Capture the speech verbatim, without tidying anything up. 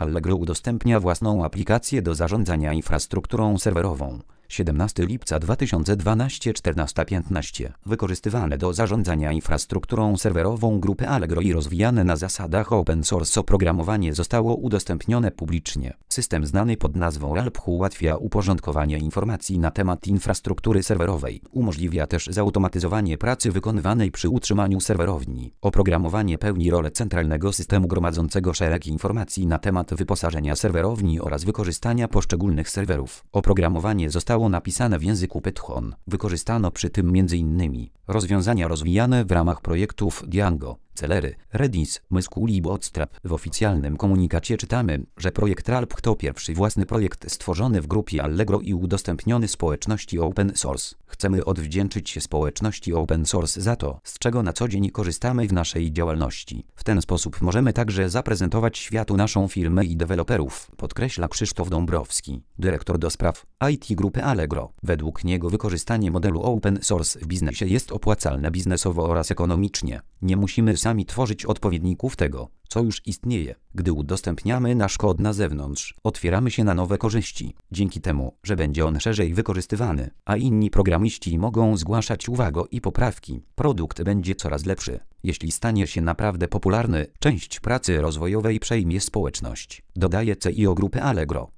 Allegro udostępnia własną aplikację do zarządzania infrastrukturą serwerową. siedemnastego lipca dwa tysiące dwunastego, czternasta piętnaście. Wykorzystywane do zarządzania infrastrukturą serwerową grupy Allegro i rozwijane na zasadach open source oprogramowanie zostało udostępnione publicznie. System znany pod nazwą Alp ułatwia uporządkowanie informacji na temat infrastruktury serwerowej. Umożliwia też zautomatyzowanie pracy wykonywanej przy utrzymaniu serwerowni. Oprogramowanie pełni rolę centralnego systemu gromadzącego szereg informacji na temat wyposażenia serwerowni oraz wykorzystania poszczególnych serwerów. Oprogramowanie zostało napisane w języku Python. Wykorzystano przy tym między innymi rozwiązania rozwijane w ramach projektów Django, Celery, Redis, MySQL i Bootstrap. W oficjalnym komunikacie czytamy, że projekt Alp to pierwszy własny projekt stworzony w grupie Allegro i udostępniony społeczności open source. Chcemy odwdzięczyć się społeczności open source za to, z czego na co dzień korzystamy w naszej działalności. W ten sposób możemy także zaprezentować światu naszą firmę i deweloperów, podkreśla Krzysztof Dąbrowski, dyrektor do spraw I T grupy Allegro. Według niego wykorzystanie modelu open source w biznesie jest opłacalne biznesowo oraz ekonomicznie. Nie musimy sami tworzyć odpowiedników tego, co już istnieje. Gdy udostępniamy nasz kod na zewnątrz, otwieramy się na nowe korzyści. Dzięki temu, że będzie on szerzej wykorzystywany, a inni programiści mogą zgłaszać uwagi i poprawki, produkt będzie coraz lepszy. Jeśli stanie się naprawdę popularny, część pracy rozwojowej przejmie społeczność, dodaje C E O grupy Allegro.